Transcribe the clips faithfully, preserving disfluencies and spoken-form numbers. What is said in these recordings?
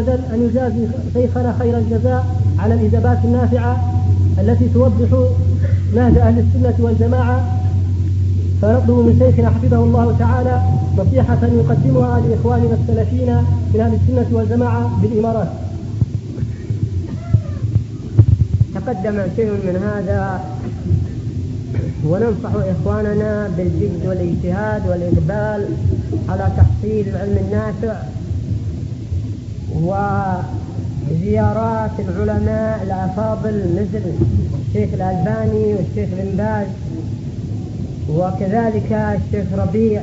وجل أن يجازي شيخنا خير الجزاء على الإجابات النافعة التي توضح نهج أهل السنة والجماعة. فنطلب من شيخنا حفظه الله تعالى نصيحة يقدمها لإخواننا السلفيين من أهل السنة والجماعة بالإمارات. تقدم شيء من هذا، وننصح إخواننا بالجد والاجتهاد والإقبال على تحصيل العلم النافع وزيارات العلماء الأفاضل مثل الشيخ الألباني والشيخ بن باز وكذلك الشيخ ربيع،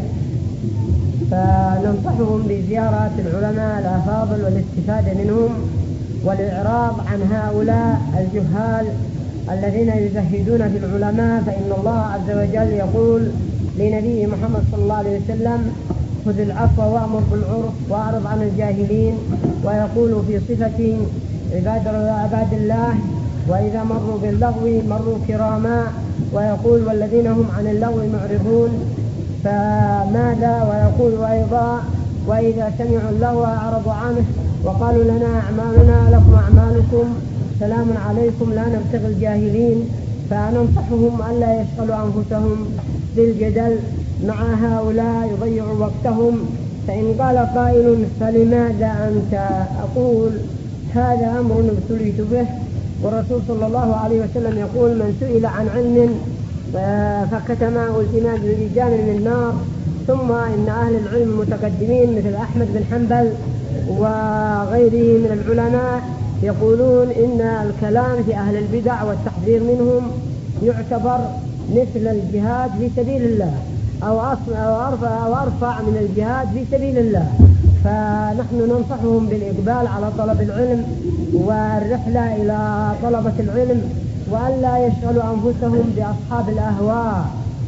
فننصحهم بزيارة العلماء الأفاضل والاستفادة منهم والإعراض عن هؤلاء الجهال الذين يزهدون في العلماء. فإن الله عز وجل يقول لنبي محمد صلى الله عليه وسلم: خذ العفو وأمر بالعرف وأعرض عن الجاهلين. ويقول في صفة عباد عباد الله: وإذا مروا باللغو مروا كراما. ويقول: والذين هم عن اللغو معرضون. فماذا؟ ويقول أيضا: وإذا سمعوا اللغو أعرضوا عنه وقالوا لنا أعمالنا لكم أعمالكم سلام عليكم لا نبتغي الجاهلين. فننصحهم ألا يشغلوا أنفسهم بالجدل مع هؤلاء يضيعوا وقتهم. فإن قال قائل: فلماذا أنت؟ أقول: هذا أمر ابتليت به، والرسول صلى الله عليه وسلم يقول: من سئل عن علم فكتمه التماس برجال من النار. ثم إن أهل العلم المتقدمين مثل أحمد بن حنبل وغيره من العلماء يقولون إن الكلام في أهل البدع والتحذير منهم يعتبر مثل الجهاد في سبيل الله أو أرفع, أو أرفع من الجهاد في سبيل الله. فنحن ننصحهم بالإقبال على طلب العلم والرحلة إلى طلبة العلم، وألا يشغلوا أنفسهم بأصحاب الأهواء.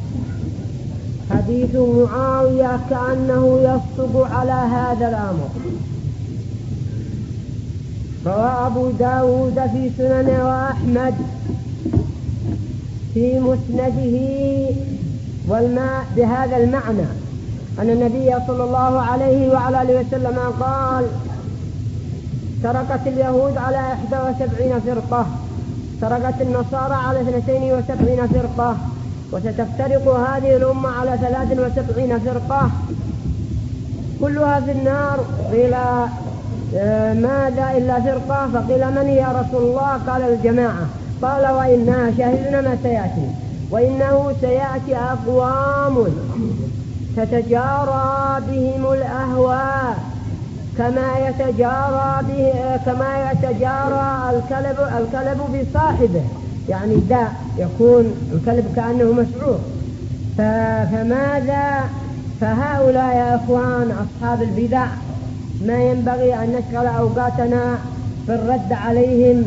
حديث معاوية كأنه يصدق على هذا الأمر. روى أبو داود في سننه وأحمد في مسنده والماء بهذا المعنى أن النبي صلى الله عليه وعلى آله وسلم قال: تركت اليهود على إحدى وسبعين فرقة، تركت النصارى على اثنتين وسبعين فرقة، وستفترق هذه الأمة على ثلاث وسبعين فرقة كلها في النار. قيل: ماذا إلا فرقة؟ فقيل: من يا رسول الله؟ قال: الجماعة. قال: وإنها شاهدنا ما سيأتي، وإنه سيأتي أقوام تتجارى بهم الأهواء كما يتجارى به كما يتجارى الكلب الكلب بصاحبه، يعني داء يكون الكلب كأنه مسعور. فماذا؟ فهؤلاء يا أخوان أصحاب البدع ما ينبغي أن نشغل أوقاتنا بالرد عليهم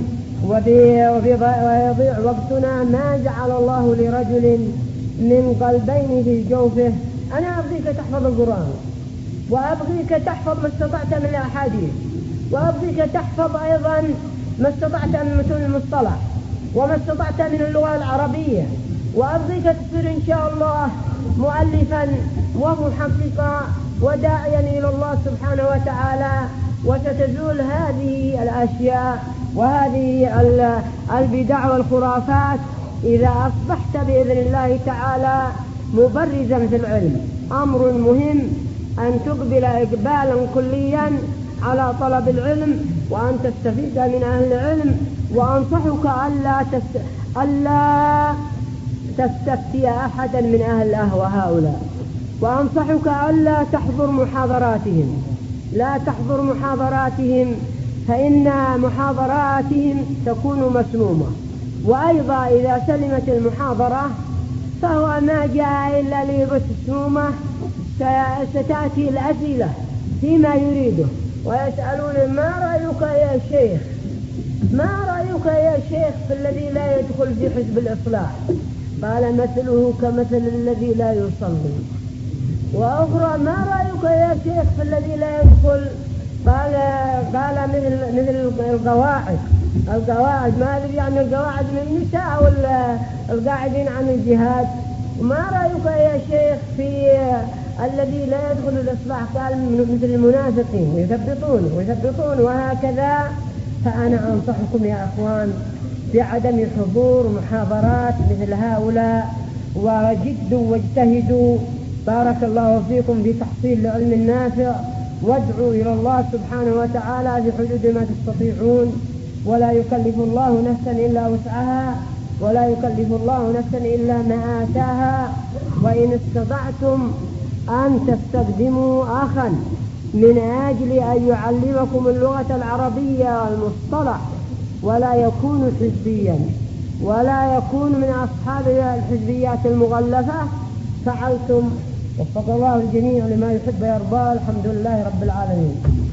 ويضيع وقتنا. ما جعل الله لرجل من قلبين في جوفه. أنا أبغيك تحفظ القرآن، وأبغيك تحفظ ما استطعت من الأحاديث، وأبغيك تحفظ أيضا ما استطعت من متون المصطلح، وما استطعت من اللغة العربية، وأبغيك تصير إن شاء الله مؤلفا ومحققا وداعيا إلى الله سبحانه وتعالى. وستزول هذه الأشياء وهذه البدع والخرافات إذا أصبحت بإذن الله تعالى مبرزا في العلم. أمر مهم أن تقبل إقبالا كليا على طلب العلم وأن تستفيد من أهل العلم. وأنصحك ألا, تست... ألا تستفتي أحدا من أهل الأهواء هؤلاء، وأنصحك ألا تحضر محاضراتهم، لا تحضر محاضراتهم، فإن محاضراتهم تكون مسمومة. وأيضا إذا سلمت المحاضرة فهو ما جاء إلا ليبث السمومة. ستأتي الأسئلة فيما يريده ويسألون: ما رأيك يا شيخ؟ ما رأيك يا شيخ في الذي لا يدخل في حزب الإصلاح؟ قال: مثله كمثل الذي لا يصلي. وأخرى: ما رأيك يا شيخ في الذي لا يدخل؟ قال قال مثل مثل القواعد. القواعد ما أدري يعني القواعد من النساء ولا القاعدين عن الجهاد. ما رأيك يا شيخ في الذي لا يدخل الإصلاح قال مثل المنافقين ويثبطون ويثبطون وهكذا. فأنا أنصحكم يا أخوان بعدم حضور محاضرات مثل هؤلاء، وجدوا واجتهدوا. بارك الله فيكم في تحصيل العلم النافع، وادعوا إلى الله سبحانه وتعالى في حدود ما تستطيعون، ولا يكلف الله نفسا إلا وسعها، ولا يكلف الله نفسا إلا ما آتاها. وإن استطعتم أن تستخدموا أخا من أجل أن يعلمكم اللغة العربية والمصطلح، ولا يكون حزبيا ولا يكون من أصحاب الحزبيات المغلفة، فعلتم. وفق الله الجميع لما يحب ويرضى. الحمد لله رب العالمين.